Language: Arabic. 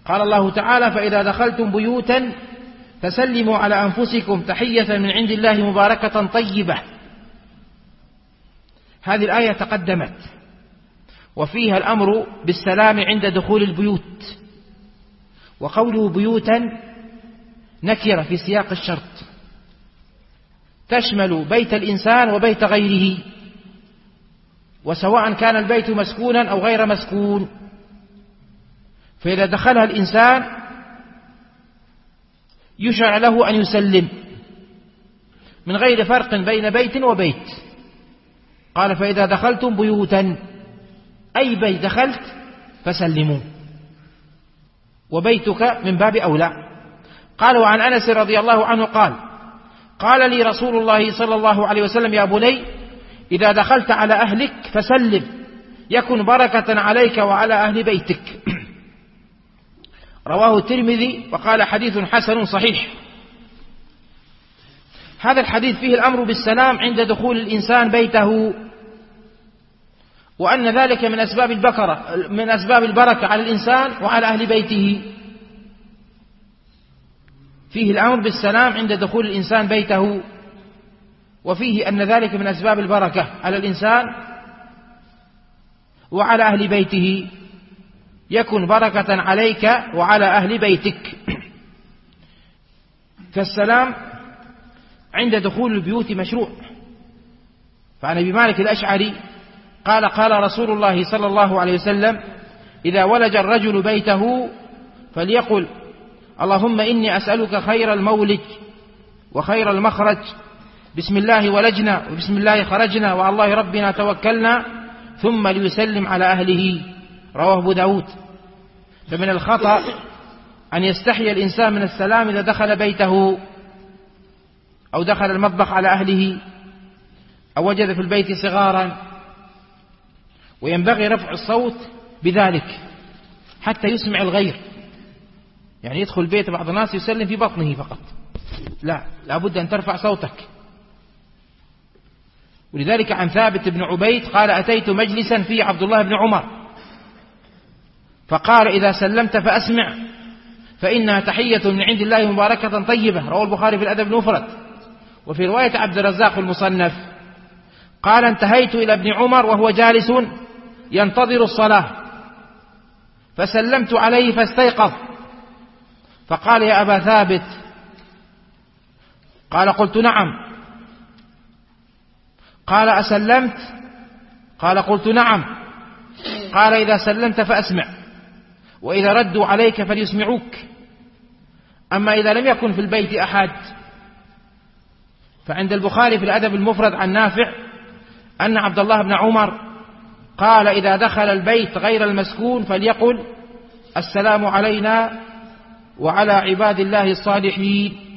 قال الله تعالى: فإذا دخلتم بيوتا فسلموا على أنفسكم تحية من عند الله مباركة طيبة. هذه الآية تقدمت وفيها الأمر بالسلام عند دخول البيوت، وقوله بيوتا نكرة في سياق الشرط تشمل بيت الإنسان وبيت غيره، وسواء كان البيت مسكونا أو غير مسكون، فإذا دخلها الإنسان يشرع له أن يسلم من غير فرق بين بيت وبيت. قال: فإذا دخلتم بيوتا، أي بيت دخلت فسلموا، وبيتك من باب أولى. قال: وعن أنس رضي الله عنه قال: قال لي رسول الله صلى الله عليه وسلم: يا بني، إذا دخلت على أهلك فسلم يكن بركة عليك وعلى أهل بيتك. رواه الترمذي وقال: حديث حسن صحيح. هذا الحديث فيه الأمر بالسلام عند دخول الإنسان بيته، وأن ذلك من أسباب البركة على الإنسان وعلى أهل بيته. فيه الأمر بالسلام عند دخول الإنسان بيته، وفيه أن ذلك من أسباب البركة على الإنسان وعلى أهل بيته، يكن بركة عليك وعلى أهل بيتك. فالسلام عند دخول البيوت مشروع. فعن أبي مالك الأشعري قال: قال رسول الله صلى الله عليه وسلم: إذا ولج الرجل بيته فليقل: اللهم إني أسألك خير المولج وخير المخرج، بسم الله ولجنا وبسم الله خرجنا وعلى الله ربنا توكلنا، ثم ليسلم على أهله. رواه أبو داود. فمن الخطأ أن يستحي الإنسان من السلام إذا دخل بيته أو دخل المطبخ على أهله أو وجد في البيت صغارا، وينبغي رفع الصوت بذلك حتى يسمع الغير. يعني يدخل بيت بعض الناس يسلم في بطنه فقط، لا، لابد أن ترفع صوتك. ولذلك عن ثابت بن عبيد قال: أتيت مجلسا فيه عبد الله بن عمر فقال: إذا سلمت فأسمع فإنها تحية من عند الله مباركة طيبة. رواه البخاري في الأدب المفرد. وفي رواية عبد الرزاق المصنف قال: انتهيت إلى ابن عمر وهو جالس ينتظر الصلاة فسلمت عليه فاستيقظ فقال: يا أبا ثابت. قال: قلت: نعم. قال: أسلمت؟ قال: قلت: نعم. قال: إذا سلمت فأسمع، وإذا ردوا عليك فليسمعوك، أما إذا لم يكن في البيت أحد. فعند البخاري في الأدب المفرد عن نافع أن عبد الله بن عمر قال: إذا دخل البيت غير المسكون فليقل: السلام علينا وعلى عباد الله الصالحين.